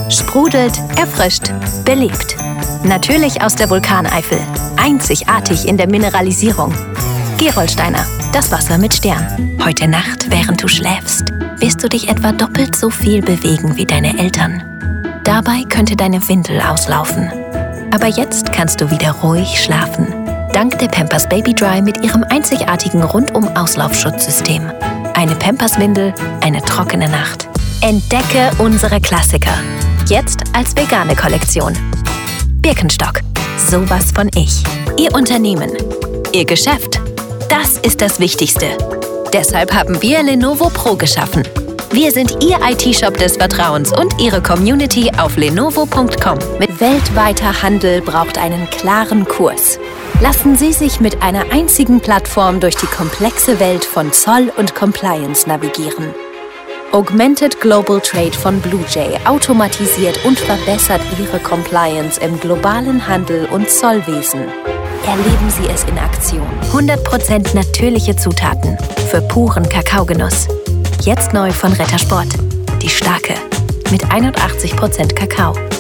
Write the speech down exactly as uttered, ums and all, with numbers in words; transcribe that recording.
Sprudelt, erfrischt, belebt. Natürlich aus der Vulkaneifel. Einzigartig in der Mineralisierung. Gerolsteiner, das Wasser mit Stern. Heute Nacht, während du schläfst, wirst du dich etwa doppelt so viel bewegen wie deine Eltern. Dabei könnte deine Windel auslaufen. Aber jetzt kannst du wieder ruhig schlafen. Dank der Pampers Baby Dry mit ihrem einzigartigen Rundum-Auslaufschutzsystem. Eine Pampers-Windel, eine trockene Nacht. Entdecke unsere Klassiker. Jetzt als vegane Kollektion. Birkenstock. Sowas von ich. Ihr Unternehmen. Ihr Geschäft. Das ist das Wichtigste. Deshalb haben wir Lenovo Pro geschaffen. Wir sind Ihr I T-Shop des Vertrauens und Ihre Community auf lenovo punkt com. Mit weltweiter Handel braucht einen klaren Kurs. Lassen Sie sich mit einer einzigen Plattform durch die komplexe Welt von Zoll und Compliance navigieren. Augmented Global Trade von BlueJay automatisiert und verbessert Ihre Compliance im globalen Handel und Zollwesen. Erleben Sie es in Aktion. hundert Prozent natürliche Zutaten für puren Kakaogenuss. Jetzt neu von Rittersport. Die starke mit einundachtzig Prozent Kakao.